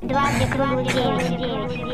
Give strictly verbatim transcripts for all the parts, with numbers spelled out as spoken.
два, где круглый девять.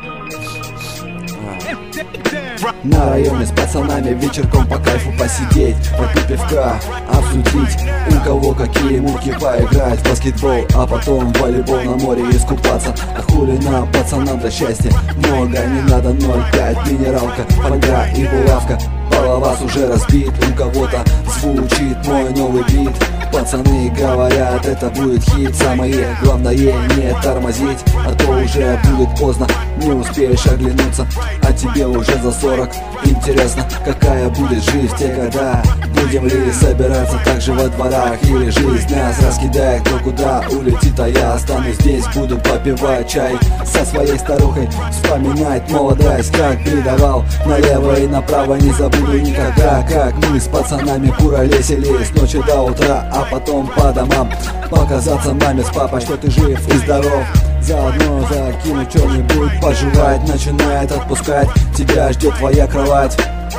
На районе с пацанами вечерком по кайфу посидеть, попить пивка, обсудить, у кого какие муки, поиграть в баскетбол, а потом в волейбол, на море искупаться. А хули нам, пацанам, до счастья много не надо, ноль пять, минералка, фольга и булавка. Баловаз уже разбит, у кого-то звучит мой новый бит. Пацаны говорят, это будет хит. Самое главное не тормозить, а то уже будет поздно, не успеешь оглянуться, а тебе уже за сорок. Интересно, какая будет жизнь в те года? Будем ли собираться так же во дворах? Или жизнь нас раскидает, кто куда улетит, а я останусь здесь, буду попивать чай со своей старухой, вспоминать молодость, как предавал налево и направо. Не забуду никогда, как мы с пацанами куролесили с ночи до утра, а потом по домам показаться маме с папой, что ты жив и здоров. Заодно закинуть что-нибудь пожевать, начинает отпускать, тебя ждет твоя кровать.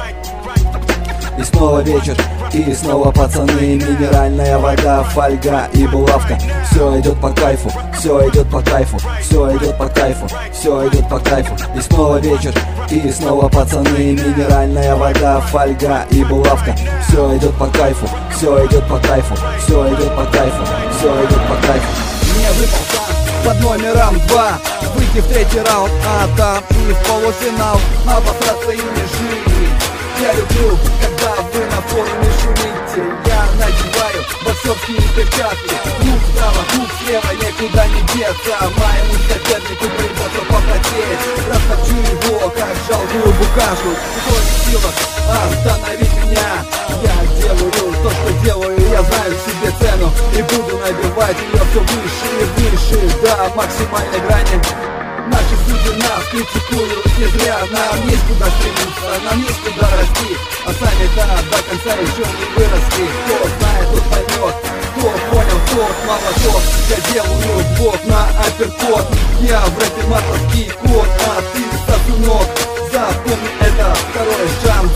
И снова вечер, и снова пацаны, минеральная вода, фольга и булавка. Все идет по кайфу, все идет по кайфу, все идет по кайфу, все идет по кайфу. И снова вечер, и снова пацаны, минеральная вода, фольга и булавка. Все идет по кайфу, все идет по кайфу, все идет по кайфу, все идет по кайфу. Мне выпал шанс под номером два выйти в третий раунд, а там и в полуфинал обосраться и не жить. Я люблю, когда вы на форуме шумите. Я надеваю боксерские перчатки, лук справа, лук слева, никуда не деться. Моему сопернику придется попотеть. Растопчу его, как жалкую букашку. Кто не в силах остановить меня? Я делаю то, что делаю, я знаю себе цену и буду набивать ее все выше и выше, до максимальной грани. Наши судьи нас критикуют не зря. Нам есть куда стремиться, нам есть куда расти, а сами-то до конца еще не выросли. Кто знает, тот поймет, кто понял, тот молодок. Я делаю блок на апперкот, я в рэпе матовский кот, а ты сосунок. Запомни это, второй шанс